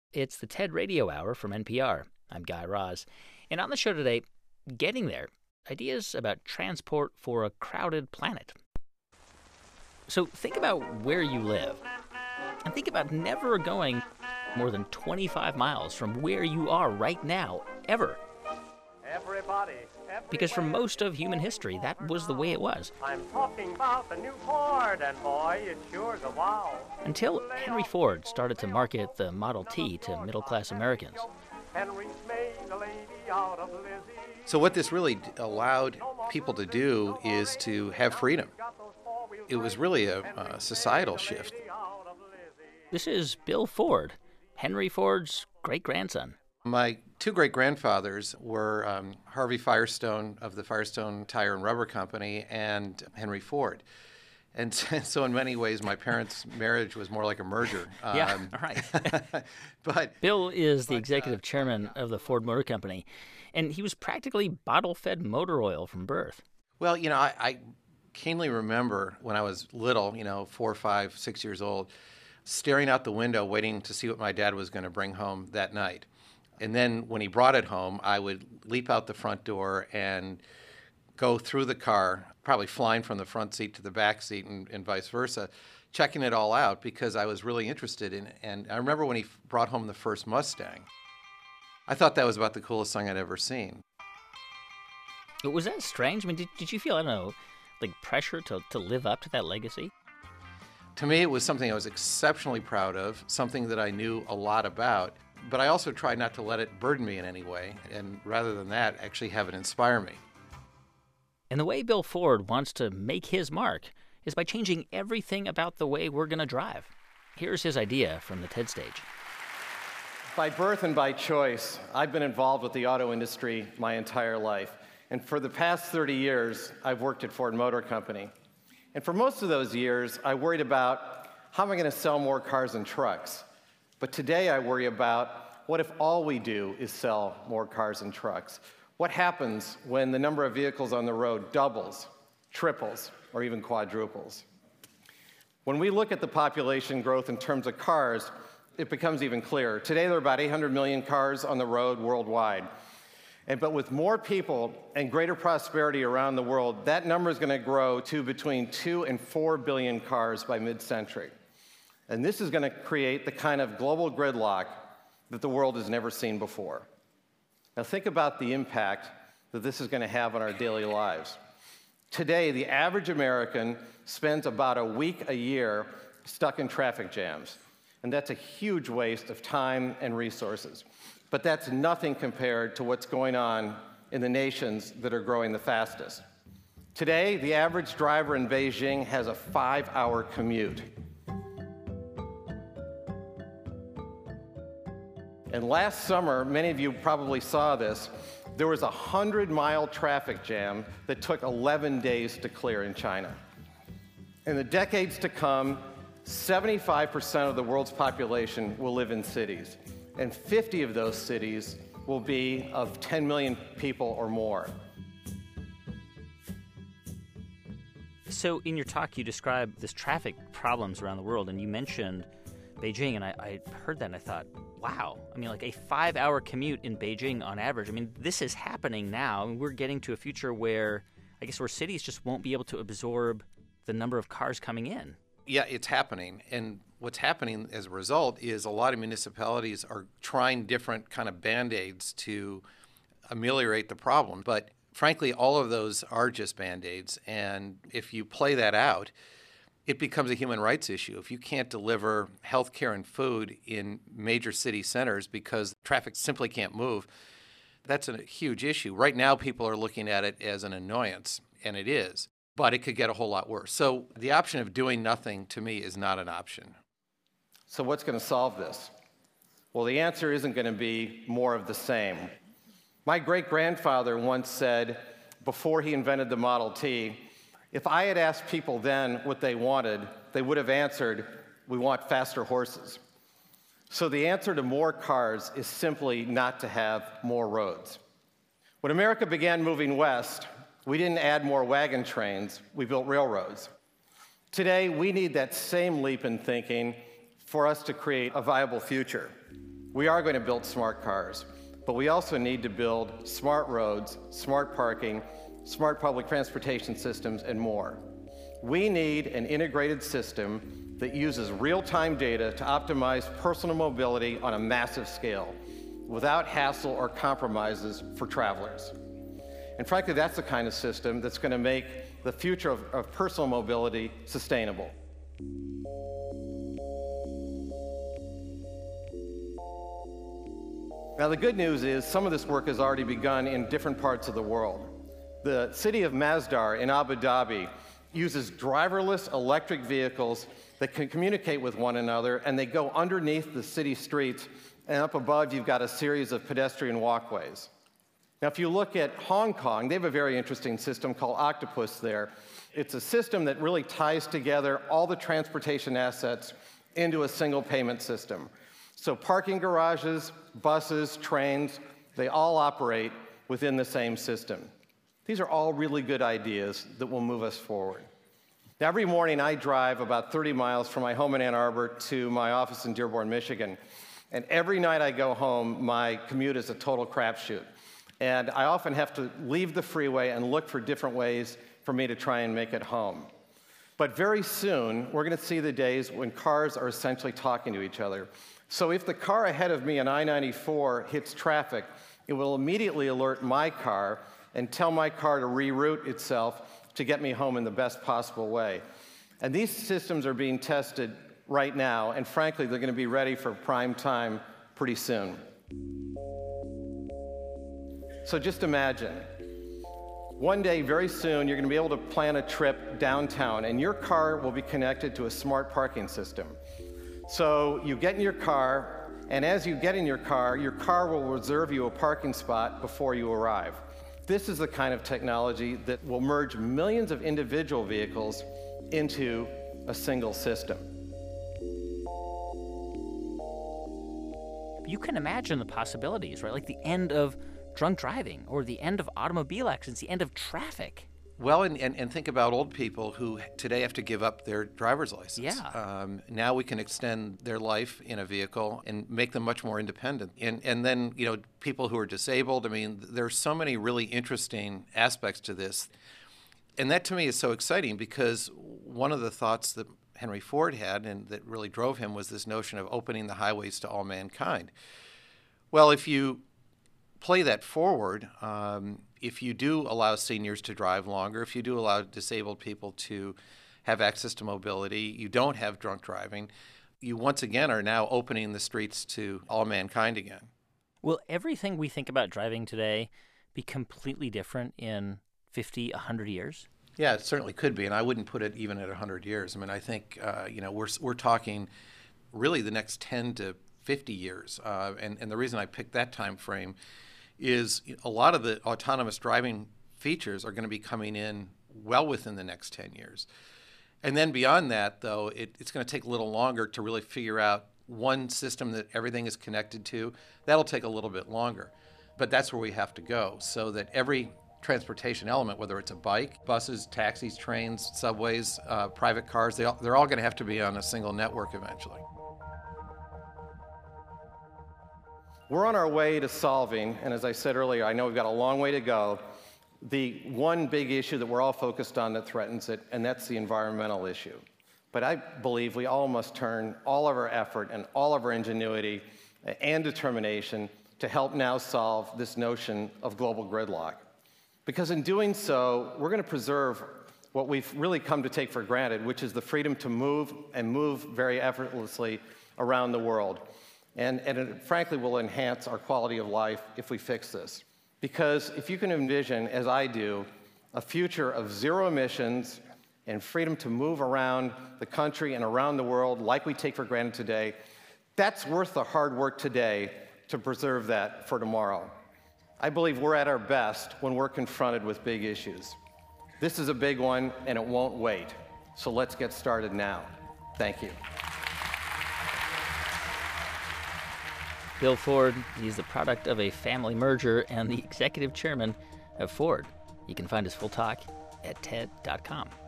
It's the TED Radio Hour from NPR. I'm Guy Raz. And on the show today, getting there, ideas about transport for a crowded planet. So think about where you live. And think about never going more than 25 miles from where you are right now, ever. Everybody. Because for most of human history, that was the way it was. I'm talking about the new Ford, and boy, it sure's a wow. Until Henry Ford started to market the Model T to middle-class Americans. Henry's made a lady out of Lizzie. So what this really allowed people to do is to have freedom. It was really a societal shift. This is Bill Ford, Henry Ford's great-grandson. My two great-grandfathers were Harvey Firestone of the Firestone Tire and Rubber Company and Henry Ford. And so in many ways, my parents' marriage was more like a merger. Yeah, right. But Bill is the executive chairman of the Ford Motor Company, and he was practically bottle-fed motor oil from birth. Well, I keenly remember when I was little, 4, 5, 6 years old, staring out the window waiting to see what my dad was going to bring home that night. And then when he brought it home, I would leap out the front door and go through the car, probably flying from the front seat to the back seat and vice versa, checking it all out because I was really interested in it. And I remember when he brought home the first Mustang, I thought that was about the coolest thing I'd ever seen. But was that strange? I mean, did you feel, like pressure to live up to that legacy? To me, it was something I was exceptionally proud of, something that I knew a lot about. But I also tried not to let it burden me in any way, and rather than that, actually have it inspire me. And the way Bill Ford wants to make his mark is by changing everything about the way we're going to drive. Here's his idea from the TED stage. By birth and by choice, I've been involved with the auto industry my entire life. And for the past 30 years, I've worked at Ford Motor Company. And for most of those years, I worried about how am I going to sell more cars and trucks. But today I worry about what if all we do is sell more cars and trucks? What happens when the number of vehicles on the road doubles, triples, or even quadruples? When we look at the population growth in terms of cars, it becomes even clearer. Today there are about 800 million cars on the road worldwide. But with more people and greater prosperity around the world, that number is going to grow to between 2 and 4 billion cars by mid-century. And this is going to create the kind of global gridlock that the world has never seen before. Now think about the impact that this is going to have on our daily lives. Today, the average American spends about a week a year stuck in traffic jams. And that's a huge waste of time and resources. But that's nothing compared to what's going on in the nations that are growing the fastest. Today, the average driver in Beijing has a 5-hour commute. And last summer, many of you probably saw this, there was a 100-mile traffic jam that took 11 days to clear in China. In the decades to come, 75% of the world's population will live in cities, and 50 of those cities will be of 10 million people or more. So in your talk, you described this traffic problems around the world, and you mentioned Beijing, and I heard that and I thought, wow. I mean, like a 5-hour commute in Beijing on average. I mean, this is happening now. I mean, we're getting to a future where cities just won't be able to absorb the number of cars coming in. Yeah, it's happening. And what's happening as a result is a lot of municipalities are trying different kind of Band-Aids to ameliorate the problem. But frankly, all of those are just Band-Aids. And if you play that out, it becomes a human rights issue. If you can't deliver health care and food in major city centers because traffic simply can't move, that's a huge issue. Right now, people are looking at it as an annoyance, and it is, but it could get a whole lot worse. So the option of doing nothing, to me, is not an option. So what's going to solve this? Well, the answer isn't going to be more of the same. My great-grandfather once said, before he invented the Model T, if I had asked people then what they wanted, they would have answered, we want faster horses. So the answer to more cars is simply not to have more roads. When America began moving west, we didn't add more wagon trains, we built railroads. Today, we need that same leap in thinking for us to create a viable future. We are going to build smart cars, but we also need to build smart roads, smart parking, smart public transportation systems, and more. We need an integrated system that uses real-time data to optimize personal mobility on a massive scale, without hassle or compromises for travelers. And frankly, that's the kind of system that's going to make the future of personal mobility sustainable. Now, the good news is some of this work has already begun in different parts of the world. The city of Masdar in Abu Dhabi uses driverless electric vehicles that can communicate with one another, and they go underneath the city streets, and up above you've got a series of pedestrian walkways. Now, if you look at Hong Kong, they have a very interesting system called Octopus there. It's a system that really ties together all the transportation assets into a single payment system. So parking garages, buses, trains, they all operate within the same system. These are all really good ideas that will move us forward. Now, every morning I drive about 30 miles from my home in Ann Arbor to my office in Dearborn, Michigan. And every night I go home, my commute is a total crapshoot. And I often have to leave the freeway and look for different ways for me to try and make it home. But very soon, we're going to see the days when cars are essentially talking to each other. So if the car ahead of me on I-94 hits traffic, it will immediately alert my car and tell my car to reroute itself to get me home in the best possible way. And these systems are being tested right now, and frankly, they're going to be ready for prime time pretty soon. So just imagine, one day, very soon, you're going to be able to plan a trip downtown, and your car will be connected to a smart parking system. So you get in your car, and as you get in your car will reserve you a parking spot before you arrive. This is the kind of technology that will merge millions of individual vehicles into a single system. You can imagine the possibilities, right? Like the end of drunk driving or the end of automobile accidents, the end of traffic. Well, and think about old people who today have to give up their driver's license. Yeah. Now we can extend their life in a vehicle and make them much more independent. And then, people who are disabled, I mean, there's so many really interesting aspects to this. And that to me is so exciting because one of the thoughts that Henry Ford had and that really drove him was this notion of opening the highways to all mankind. Well, if you play that forward, if you do allow seniors to drive longer, if you do allow disabled people to have access to mobility, you don't have drunk driving, you once again are now opening the streets to all mankind again. Will everything we think about driving today be completely different in 50, 100 years? Yeah, it certainly could be, and I wouldn't put it even at 100 years. I mean, I think we're talking really the next 10 to 50 years, and the reason I picked that time frame is a lot of the autonomous driving features are going to be coming in well within the next 10 years. And then beyond that, though, it's going to take a little longer to really figure out one system that everything is connected to. That'll take a little bit longer. But that's where we have to go, so that every transportation element, whether it's a bike, buses, taxis, trains, subways, private cars, they're all going to have to be on a single network eventually. We're on our way to solving, and as I said earlier, I know we've got a long way to go, the one big issue that we're all focused on that threatens it, and that's the environmental issue. But I believe we all must turn all of our effort and all of our ingenuity and determination to help now solve this notion of global gridlock. Because in doing so, we're going to preserve what we've really come to take for granted, which is the freedom to move and move very effortlessly around the world. And it frankly will enhance our quality of life if we fix this. Because if you can envision, as I do, a future of zero emissions and freedom to move around the country and around the world like we take for granted today, that's worth the hard work today to preserve that for tomorrow. I believe we're at our best when we're confronted with big issues. This is a big one, and it won't wait. So let's get started now. Thank you. Bill Ford, he's the product of a family merger and the executive chairman of Ford. You can find his full talk at TED.com.